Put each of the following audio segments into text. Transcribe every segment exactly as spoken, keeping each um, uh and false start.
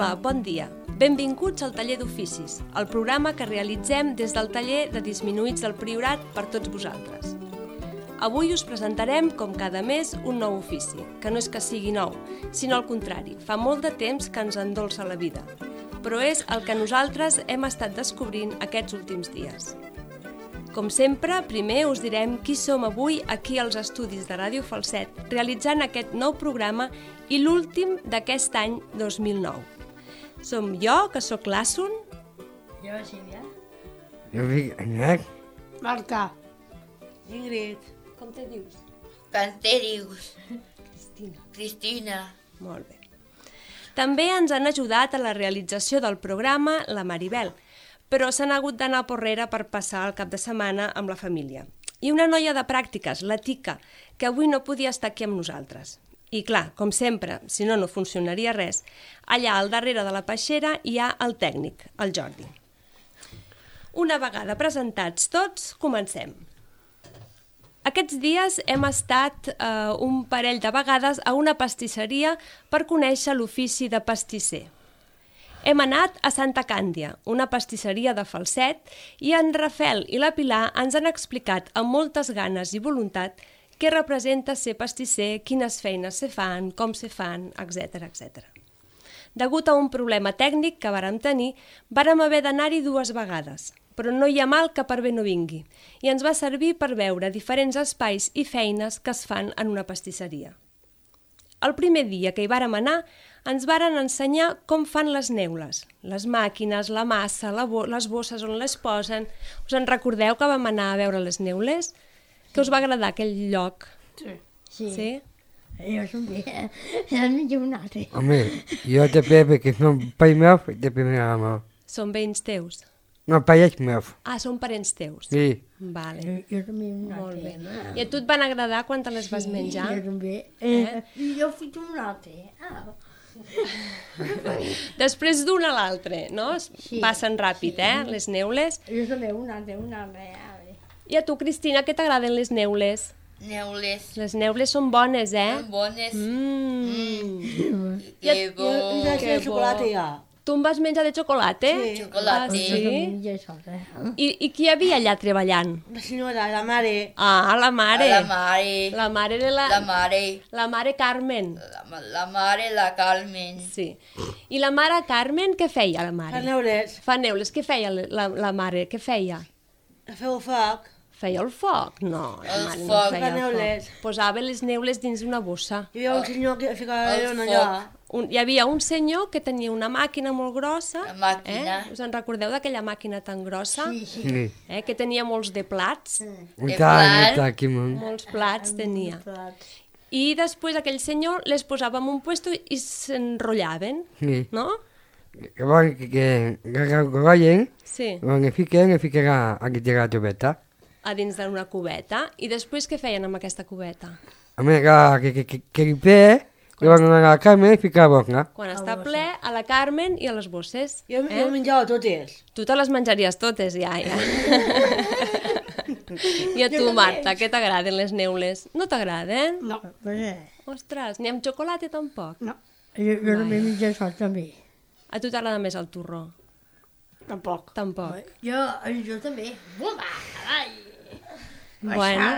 Hola, bon dia. Benvinguts al Taller d'Oficis, el programa que realitzem des del Taller de Disminuïts del Priorat per tots vosaltres. Avui us presentarem, com cada mes, un nou ofici, que no és que sigui nou, sinó al contrari, fa molt de temps que ens endolça la vida, però és el que nosaltres hem estat descobrint aquests últims dies. Com sempre, primer us direm qui som avui aquí als estudis de Ràdio Falset, realitzant aquest nou programa i l'últim d'aquest any dos mil nou. Som jo, que sóc l'Assun. Jo, Sílvia. Jo dic Agnès. Marta. Ingrid. Com te dius? Com te dius? Cristina. Cristina. Molt bé. També ens han ajudat a la realització del programa la Maribel, però s'han hagut d'anar a Porrera per passar el cap de setmana amb la família. I una noia de pràctiques, la Tica, que avui no podia estar aquí amb nosaltres. I clar, com sempre, si no, no funcionaria res, allà al darrere de la peixera hi ha el tècnic, el Jordi. Una vegada presentats tots, comencem. Aquests dies hem estat eh, un parell de vegades a una pastisseria per conèixer l'ofici de pastisser. Hem anat a Santa Càndia, una pastisseria de Falset, i en Rafel i la Pilar ens han explicat amb moltes ganes i voluntat què representa ser pastisser, quines feines se fan, com se fan, etcètera, etcètera. Degut a un problema tècnic que vàrem tenir, vàrem haver d'anar-hi dues vegades, però no hi ha mal que per bé no vingui, i ens va servir per veure diferents espais i feines que es fan en una pastisseria. El primer dia que hi vàrem anar, ens varen ensenyar com fan les neules, les màquines, la massa, la bo les bosses on les posen. Us en recordeu que vam anar a veure les neules? Que us va agradar aquell lloc? Sí. Sí. Sí? Jo també. Ja m'he donat. Home, jo també, perquè som parents meus de primera mà. Són veïns teus? No, parents meus. Ah, són parents teus? Sí. Vale. Jo, jo també he donat. Molt bé. I a tu et van agradar quan te les vas menjar? Jo també. Eh? Jo he fet un altre. Ah. Després d'un a l'altre, no? Sí. Passen ràpid, eh, les neules. Jo també un altre, un altre. I a tu, Cristina, què t'agraden les neules? Neules. Les neules són bones, eh? Són bones. Mmm. Que bo. I la Que de xocolata bo. ja. Tu em vas menjar de xocolata? Sí. Xocolata. Ah, sí? Sí? I, I qui hi havia allà treballant? La senyora, la mare. Ah, la mare. La mare. La mare de la... La mare. La mare Carmen. La, la mare, la Carmen. Sí. I la mare Carmen, què feia, la mare? Fa neules. Fa neules. Què feia la, la mare? Què feia? Feu foc. Feia el foc? No, la El mare no foc. feia Fa el neules. foc. Posava les neules dins una bossa. Hi havia un senyor que ficava El la lluna foc. allà. Un, hi havia un senyor que tenia una màquina molt grossa. La màquina. Eh? Us en recordeu d'aquella màquina tan grossa? Sí, sí. Sí. Eh? Que tenia molts de plats. Un De tant, plat. un tant, aquí, man. Molts plats tenia. I després aquell senyor les posava en un puesto i s'enrotllaven, Sí. no? Llavors, que, que, que, que gollen, Sí, quan es fiquen, es ficarà aquí de la tubeta. a dins d'una cubeta. I després què feien amb aquesta cubeta? A més, que, que, que, que li pe, llavors a la Carme es fica a boca. Quan està ple, a la Carmen i a les bosses. Jo, Eh? jo menjava totes. Tu te les menjaries totes, ja, ja. I a tu, Marta, què t'agraden les neules? No t'agraden? No, pues, eh, Ostres, ni amb xocolata tampoc. no. Jo, jo no m'he menjat això també. A tu t'agrada més el torró? Tampoc. Tampoc. Jo, jo també. Buma, carai. Bueno.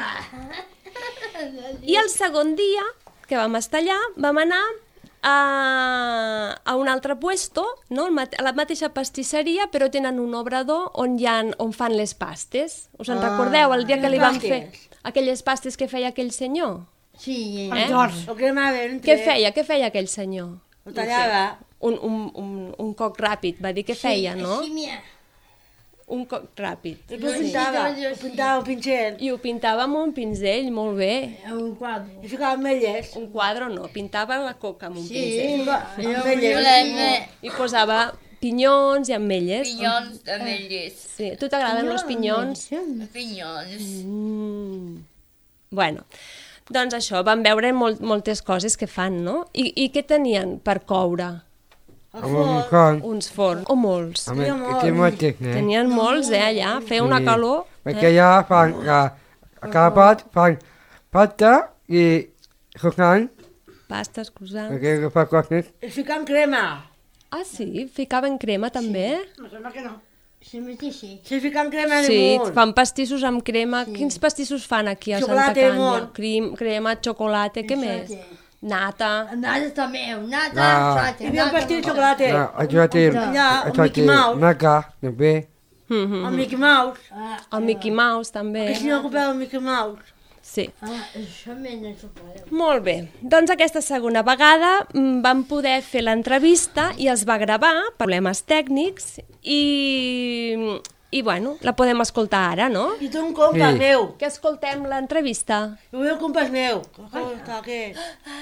I el segon dia que vam estar allà, vam anar a, a un altre puesto, no? a la mateixa pastisseria, però tenen un obrador on, hi ha, on fan les pastes. Us en Ah, recordeu el dia que li vam pastes. fer aquelles pastes que feia aquell senyor? Sí, Eh? El cremaven. Què feia? Què feia aquell senyor? Ho tallava. Un, un, un, un coc ràpid, va dir que feia, no? Sí, mira. Un coc ràpid. I ho pintava. Ho pintava un pincel. I ho pintava amb un pinzell, molt bé. Un quadre. I ficava ametlles. Un quadre no, pintava la coca amb un Sí, pinzell. jo, Ametlles. I posava pinyons i ametlles. Pinyons d'ametlles. Sí. Tu t'agraden els pinyons? Pinyons. Mm. Bueno, doncs això, vam veure molt, moltes coses que fan, no? I, i què tenien per coure? El Amb un foc. con. Uns forns, o molts. A més, que té moltes, eh? Tenien molts, eh, allà, feia una Sí. calor. Perquè allà fan, a, a cada pot fan pasta i croissant, Pastes, croissants. perquè fa coses. I ficàvem crema. Ah, sí? Ficaven crema també? Me sembla que no. Sembla que sí. Se fica amb crema de Sí, munt. fan pastissos amb crema. Quins pastissos fan aquí a Santa Xocolate, Càndia? món. Crim, crema, xocolate, què més? Xocolate. Nata. Nada també, nata, Ah. xocolate. Hi havia un pastís de xocolate. Ah, això té... Allà, el això Mickey té Mouse. naca, també. Mhm. El Mickey Mouse. Ah, El Mickey Mouse també. Que si no compreu el Mickey Mouse. Sí. ah, això mena xocolate. Molt bé. Doncs aquesta segona vegada mm, vam poder fer l'entrevista i es va gravar per problemes tècnics i, i bueno, la podem escoltar ara, no? I tu un compàs Sí. meu. Que escoltem l'entrevista. Jo vull un compàs meu. Com està, què?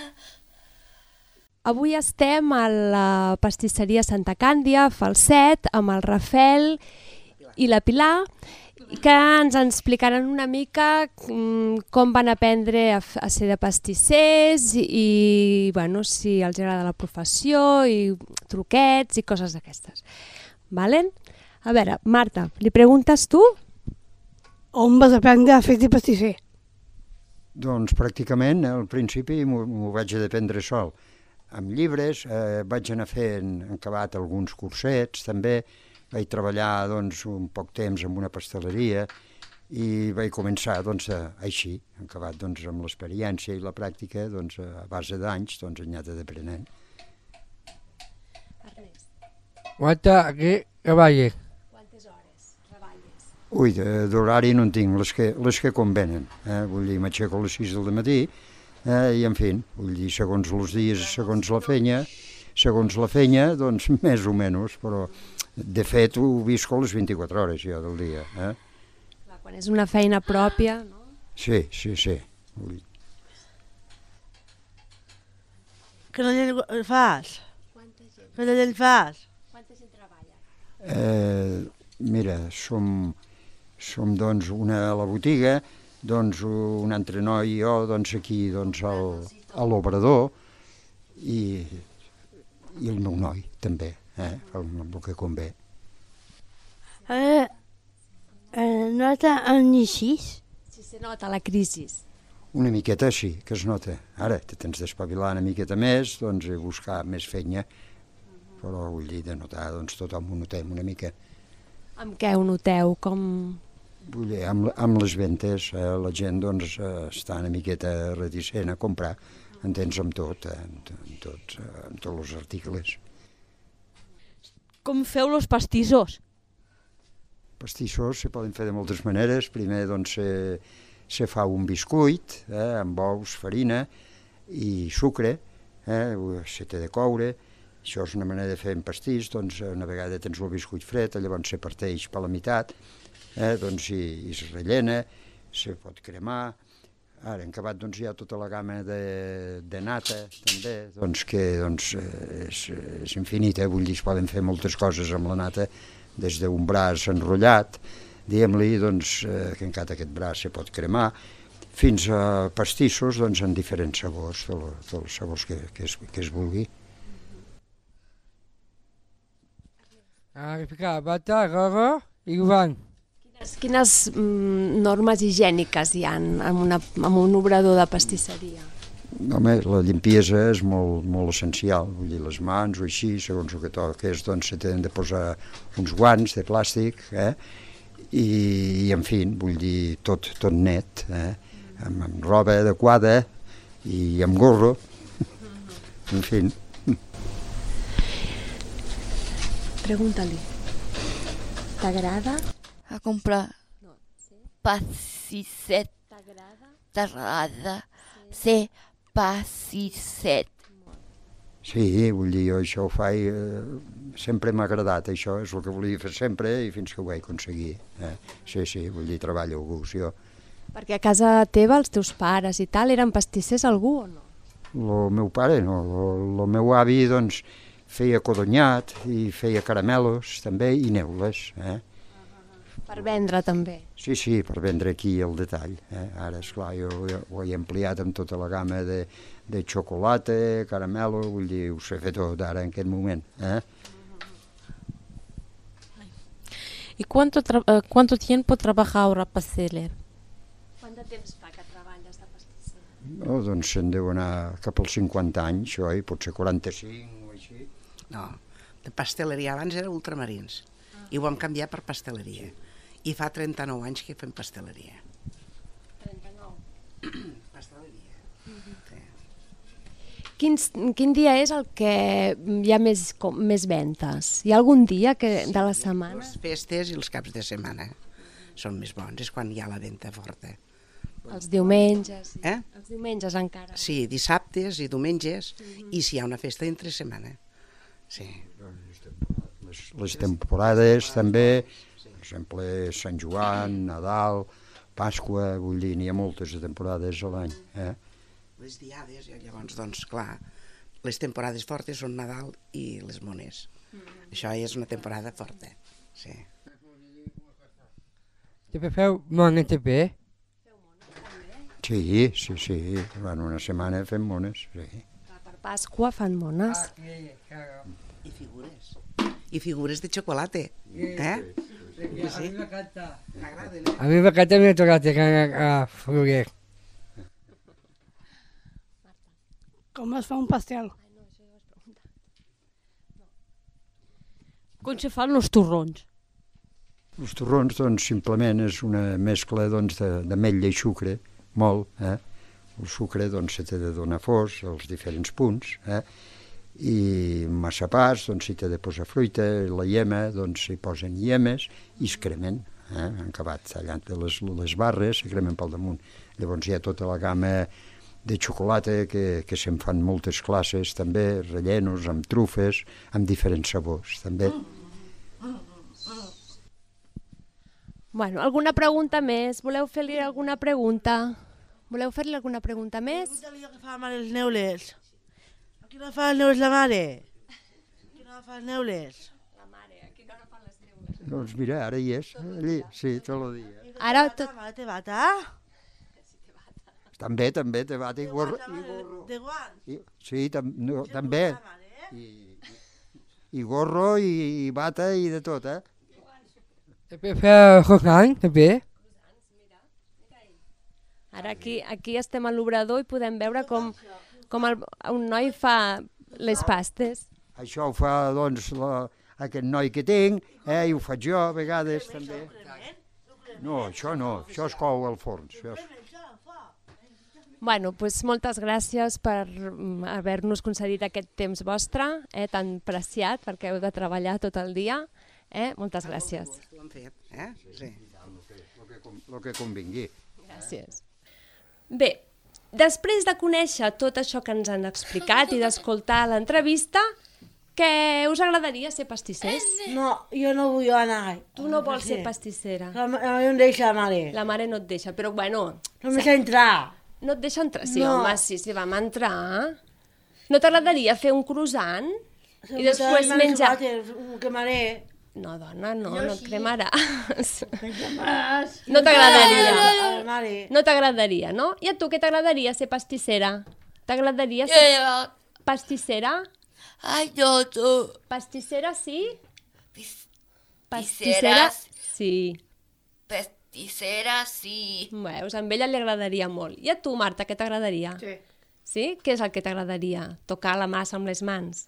Avui estem a la pastisseria Santa Càndia, Falset, amb el Rafel i la Pilar, que ens explicaran una mica mm, com van aprendre a, f- a ser de pastissers i, i bueno, si els agrada la professió i truquets i coses d'aquestes. Valen? A veure, Marta, li preguntes tu? On vas aprendre a fer de pastisser? Doncs pràcticament al principi m'ho m'ho vaig aprendre sol. Amb llibres, eh, vaig anar fent en acabat alguns cursets també, vaig treballar doncs, un poc temps en una pasteleria i vaig començar doncs, a, així, en acabat doncs, amb l'experiència i la pràctica doncs, a base d'anys doncs, he anat aprenent. Marta, aquí treballes. Quantes hores treballes? Ui, de- d'horari no en tinc, les que, les que convenen. Eh? Vull dir, m'aixeco a les sis del matí eh? i, en fi, vull dir, segons els dies, segons la feina, segons la feina, doncs, més o menys, però de fet ho visco a les vint-i-quatre hores jo del dia. Eh? Clar, quan és una feina pròpia, no? Sí, sí, sí. Vull... Que no llengua fas? Que no llengua fas? Quanta gent treballa? Eh, mira, som, som doncs una a la botiga, doncs un altre noi i jo doncs aquí doncs al, a l'obrador i, i el meu noi també, eh, amb el que convé. Eh, eh, nota en sis? Si se nota la crisi. Una miqueta sí, que es nota. Ara te tens d'espavilar una miqueta més, doncs i buscar més feina, però vull dir de notar, doncs tothom ho notem una mica. Amb què ho noteu? Com... Vull dir, amb, amb les ventes eh, la gent doncs, eh, està una miqueta reticent a comprar, entens, amb tot, eh, amb, amb, tots, eh, amb tots els articles. Com feu los pastissos? Pastissos se poden fer de moltes maneres. Primer doncs, se, se fa un biscuit eh, amb ous, farina i sucre, eh, se té de coure. Això és una manera de fer un pastís, doncs una vegada tens el biscuit fred, llavors se parteix per la meitat, eh, doncs i, i es rellena, se pot cremar. Ara, en acabat doncs, hi ha tota la gamma de, de nata, també, doncs, que doncs, és, és infinita, vull dir, es poden fer moltes coses amb la nata, des d'un braç enrotllat, diguem-li, doncs, eh, que encara aquest braç se pot cremar, fins a pastissos doncs, en diferents sabors, tots els sabors que, que, es, que es vulgui. A ficar bata, roba i guant. Quines, quines mm, normes higièniques hi ha en, una, en un obrador de pastisseria? Home, la limpiesa és molt, molt essencial, vull dir, les mans o així, segons el que toques, doncs se tenen de posar uns guants de plàstic, eh? I, i en fi, vull dir, tot, tot net, eh? amb, amb roba adequada i amb gorro, en fi. Pregunta-li. T'agrada? A comprar pastisset. T'agrada? T'agrada ser pastisset. Sí, vull dir, jo això ho faig, eh, sempre m'ha agradat, això és el que volia fer sempre i fins que ho vaig aconseguir. Eh? Sí, sí, vull dir, treballo a gust, jo. Perquè a casa teva, els teus pares i tal, eren pastissers algú o no? El meu pare, no, el meu avi, doncs, feia codonyat i feia caramelos també i neules, eh? Per vendre també. Sí, sí, per vendre aquí el detall. Eh? Ara, esclar, jo, jo ho he ampliat amb tota la gamma de, de xocolata, caramelo, vull dir, ho sé fer tot ara en aquest moment. Eh? ¿Y cuánto, tra- eh, cuánto tiempo trabaja ahora Pasteler? Quant de temps fa que treballes de pastisser? No, doncs se'n deu anar cap als cinquanta anys, oi? Potser quaranta-cinc o així. No, de pasteleria. Abans era ultramarins i ho vam canviar per pasteleria. I fa trenta-nou anys que fem pasteleria. trenta-nou. Pasteleria. Quins, quin dia és el que hi ha més, com, més ventes? Hi ha algun dia que, de la setmana? Les festes i els caps de setmana són més bons, és quan hi ha la venda forta. Els diumenges. Sí. Eh? Els diumenges encara. Sí, dissabtes i diumenges, mm-hmm. i si hi ha una festa entre setmana. Sí. Les, les temporades també, per exemple, Sant Joan, Nadal, Pasqua, vull dir, n'hi ha moltes temporades a l'any. Eh? Les diades, i llavors, doncs, clar, les temporades fortes són Nadal i les mones. Mm-hmm. Això és una temporada forta, sí. També feu mones també? Sí, sí, sí, en una setmana fem mones, sí. Per Pasqua fan mones. I figures. I figures de xocolata, eh? Sí, sí. M'agraden, eh? A mi m'encanta el xocolata que a Florer. Com es fa un pastel? Com se fan els torrons? Els torrons, doncs, simplement és una mescla doncs, d'ametlla i sucre, molt, eh? El sucre, doncs, se t'ha de donar fos als diferents punts, eh? I massapàs, doncs, s'hi t'ha de posar fruita, la llema, doncs, s'hi posen llemes i es cremen, eh? Han acabat tallant les, les barres, se cremen pel damunt. Llavors hi ha tota la gamma de xocolata que, que se'n fan moltes classes, també, rellenos, amb trufes, amb diferents sabors, també. Bueno, alguna pregunta més? Voleu fer-li alguna pregunta? Voleu fer-li alguna pregunta més? Pregunta-li a què fa la mare els neules. A quina hora fa els neules la mare? A quina hora fa els neules? La mare, a quina hora fan les neules? Doncs mira, ara hi és, allí, sí, tot el dia. Ara tot... Mare, té bata? També, també, té bata i gorro. I gorro. De guant? I, sí, tam, no, també. I, I gorro i, i bata i de tot, eh? També feu croissant, també? Ara aquí, aquí estem a l'obrador i podem veure com, com el, un noi fa les pastes. Això ho fa, doncs, la, aquest noi que tinc, eh, i ho faig jo a vegades, també. No, això no, això es cou al forn. Això és... Bueno, doncs moltes gràcies per mm, haver-nos concedit aquest temps vostre, eh, tan preciat, perquè heu de treballar tot el dia. Eh? Moltes gràcies. Ho han fet, eh? Sí. El que, el que convingui. Gràcies. Bé, després de conèixer tot això que ens han explicat i d'escoltar l'entrevista, que us agradaria ser pastissers? No, jo no vull anar. Tu no vols ser pastissera? La mare em deixa, la mare. La mare no et deixa, però bueno... No em deixa entrar. No et deixa entrar? Sí, No. home, sí, sí, vam entrar. No t'agradaria fer un croissant i després menjar... Que mare... No, dona, no, no et cremaràs. Cremaràs. No t'agradaria. La mare... No t'agradaria, no? I a tu què t'agradaria ser pastissera? T'agradaria ser Yo, pastissera? ay, yo, tú. Pastissera, sí? Pastissera, Sí. Pasticera, sí. Veus, a ella li agradaria molt. I a tu, Marta, què t'agradaria? Sí. Sí? Què és el que t'agradaria? Tocar la massa amb les mans?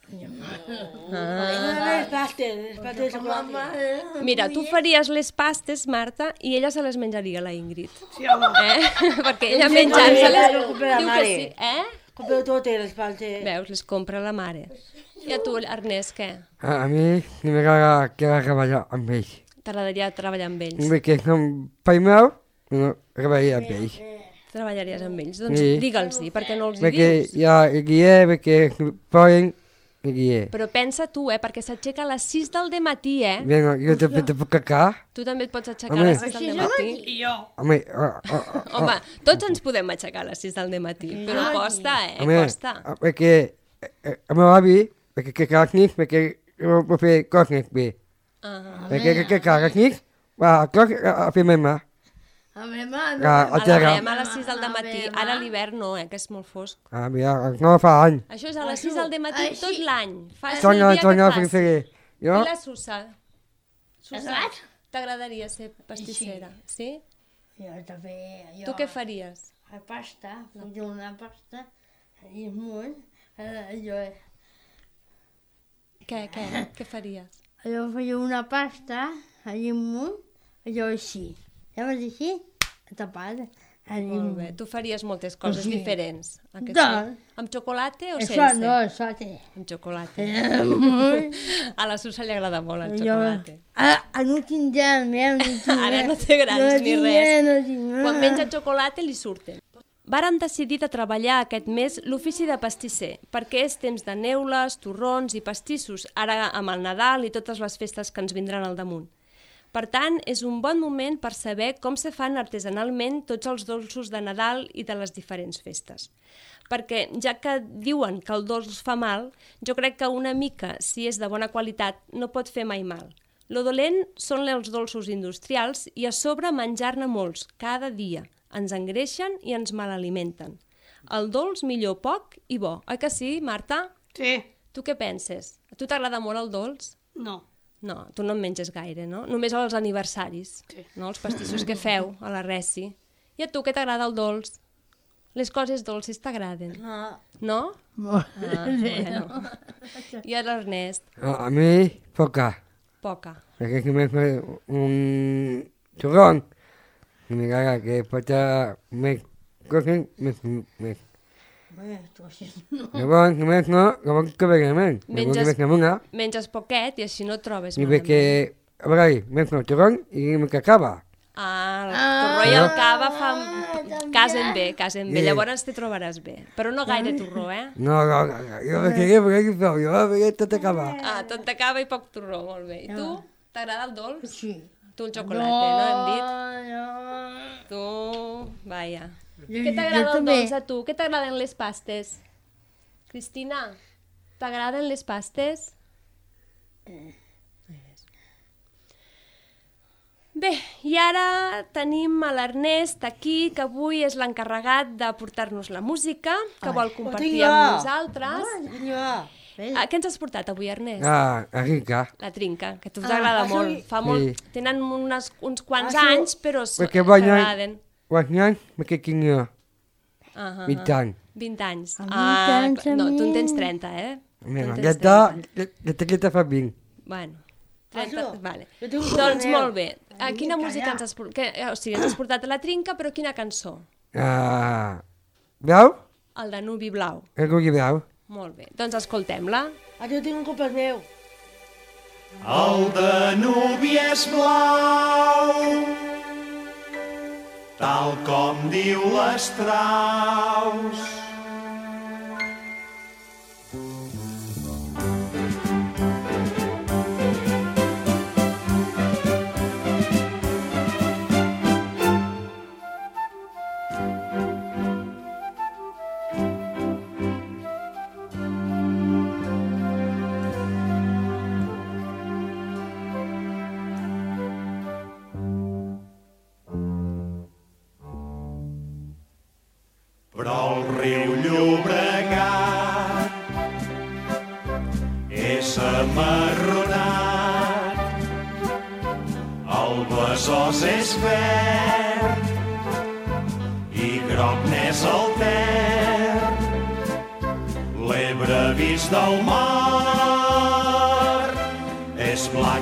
Les pastes, les pastes de xocolata. Mira, tu faries les pastes, Marta, i ella se les menjaria, la Ingrid. Sí, home. Eh? Perquè ella Sí, menjant-se-les... no, compra la diu que mare. sí. Eh? Compreu totes les pastes. Veus, les compra la mare. I a tu, Ernest, què? A, a mi no m'agrada que va treballar amb ells. T'agradaria treballar amb ells? Perquè som pai meu, no treballaria amb ells. Treballaries amb ells? Doncs Sí. digue'ls-hi, perquè no els hi Perquè dius. hi ha guier, perquè poden guier. Però pensa tu, eh, perquè s'aixeca a les sis del matí, eh? Bueno, jo també te puc cacar. Tu també et pots aixecar Home. a les sis del matí. I jo. Home, uh, uh, uh, Home, tots ens podem aixecar a les sis del matí, però costa, eh? home, Costa. uh, perquè eh, el meu avi, perquè que càrnic, perquè jo vull fer càrnic bé. Ah. Perquè que que càrnic, va, càrnic a fer mamà. A mi mare. A, a A la terra. rem a les sis del matí, ara a l'hivern no, eh, que és molt fosc. Ah, mira, no fa any. Això és a les sis del matí Així. tot l'any. Faci el Torna, dia torna a que fer faci. fer. Jo, I la Susa? Susa, Saps? t'agradaria ser pastissera, sí? Jo també. Jo. Tu què faries? La pasta, faig una pasta i amunt. Eh, jo... Què, què? Què faries? Allò feia una pasta, allà amunt, allò així. Ja vas dir així? Tapada. Molt bé. Tu faries moltes coses Sí. diferents. A que Tant. sí? Amb xocolata o Això sense? no, això té. Amb xocolata. Eh, A la Susa li agrada molt el Jo, xocolata. ara, ara no tinc gel, eh? No tinc Ara gel. no té grans no ni tinc res. gel, No tinc res. Quan menja xocolata li surten. Vàrem decidir de treballar aquest mes l'ofici de pastisser, perquè és temps de neules, torrons i pastissos, ara amb el Nadal i totes les festes que ens vindran al damunt. Per tant, és un bon moment per saber com se fan artesanalment tots els dolços de Nadal i de les diferents festes. Perquè, ja que diuen que el dolç fa mal, jo crec que una mica, si és de bona qualitat, no pot fer mai mal. Lo dolent són els dolços industrials i a sobre menjar-ne molts, cada dia. Ens engreixen i ens malalimenten. El dolç millor poc i bo. Oi que sí, Marta? Sí. Tu què penses? A tu t'agrada molt el dolç? No. No, tu no en menges gaire, no? Només als aniversaris, Sí. no? Els pastissos que feu a la Resi. I a tu què t'agrada el dolç? Les coses dolces t'agraden? No. No? Molt Ah, bueno. I a l'Ernest? A, a mi, poca. Poca. Perquè si me fa un torrón, i m'agrada que porta més coses, més, més. Bé, tu així no. Llavors, només no, llavors que veiem. Llavors Menges- més amunt, Menges poquet i així no et trobes i malament. ve que, a veure, més no, torrón i me que acaba. Ah, el torró i el cava fan... també. casen bé, casen bé. Sí. Llavors t'hi trobaràs bé. Però no gaire torró, eh? No, no, no, jo me queria perquè aquí sou, jo veia tot acabar. Ah, tot cava i poc torró, molt bé. I tu? No. T'agrada el dolç? Sí. Tu el xocolata, no hem dit? No, Tu, vaja. Jo- Què t'agrada jo el també. dolç a tu? Què t'agraden les pastes? Cristina, t'agraden les pastes? Bé, i ara tenim a l'Ernest aquí, que avui és l'encarregat de portar-nos la música, que vol compartir tinc amb jo. nosaltres. Vinga. Ah, què ens has portat avui, Ernest? Ah, a rica. La trinca, que a tu Ah, t'agrada això molt. li- Fa molt. Sí. Tenen unes, uns quants Això- anys, però s- Perquè guanyen, t'agraden. guanyen, me que tinc jo, Ah, ah, vint ah. anys. vint anys. A vint Ah, anys, cl- no, tu en tens a mi. trenta, eh? Tu Mira, en tens aquesta, trenta. aquesta fa vint. Bueno, trenta, Això, vale. jo tinc un Doncs anel. molt bé. A quina Vinga, música ja. ens has portat? Que, o sigui, ens has portat a la trinca, però quina cançó? Ah, veu? El de Nubi Blau. El Gugui veu. Molt bé, doncs escoltem-la. Ah, jo tinc un compàs meu. El Danubi és blau, tal com diu l'Strauss. Però el riu Llobregat és amarronat, el Besòs és verd i groc n'és el Ter. L'Ebre vist del mar és blanc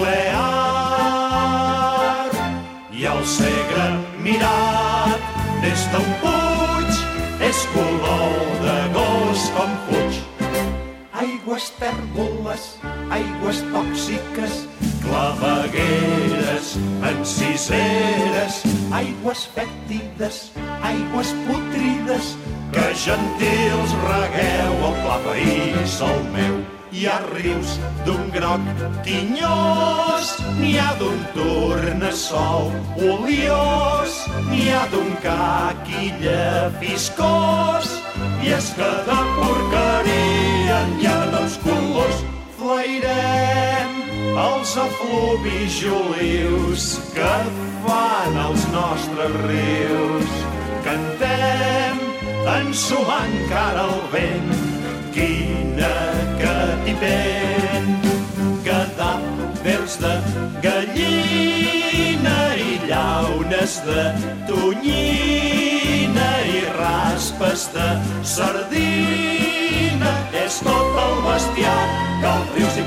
nuclear i el Segre mirat des d'un puig és color de gos com fuig. Aigües tèrboles, aigües tòxiques, clavegueres, enciseres, aigües fètides, aigües putrides, que gentils regueu el pla país el meu. Hi ha rius d'un groc tinyós, n'hi ha d'un tornassol oliós, n'hi ha d'un caquilla fiscós, i és que de porqueria n'hi ha dels colors. Flairem els efluvis jolius que fan els nostres rius. Cantem ensumant cara al vent, quina catipent, cadàvers de gallina i llaunes de tonyina i raspes de sardina. És tot el bestiar que els rius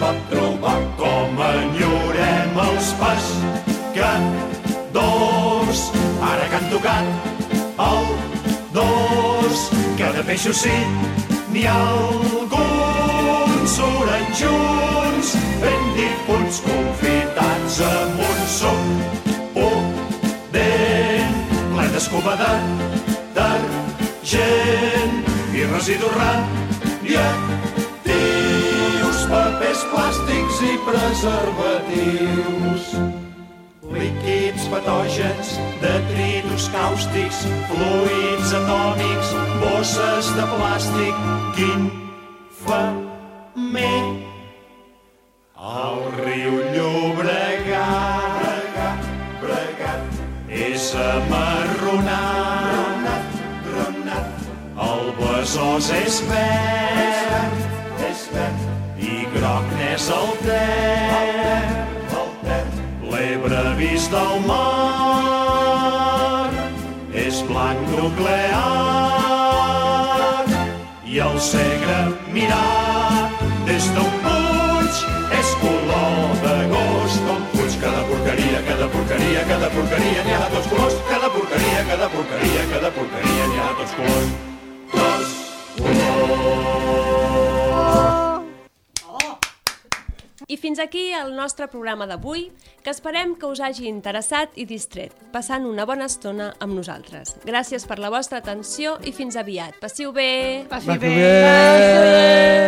gat. El dos, que de peixos sí, n'hi ha alguns, suren junts, ben difunts, confitats amb un suc pudent, ple d'escuma de d'argent i residu radioactius, papers plàstics i preservatius, líquids patògens, detritus càustics, fluids atòmics, bosses de plàstic, quin femer. El riu Llobregat, bregat, bregat, és amarronat, ronat, el Besòs és verd, és verd, i groc n'és el Ter, el Ter. L'Ebre vist del mar és blanc nuclear i el Segre mirat des d'un puig és color d'agost com fuig. Cada porqueria, cada porqueria, cada porqueria n'hi ha de tots colors. Cada porqueria, cada porqueria, cada porqueria n'hi ha de tots colors. Tots colors. I fins aquí el nostre programa d'avui, que esperem que us hagi interessat i distret, passant una bona estona amb nosaltres. Gràcies per la vostra atenció i fins aviat. Passiu bé! Passi bé!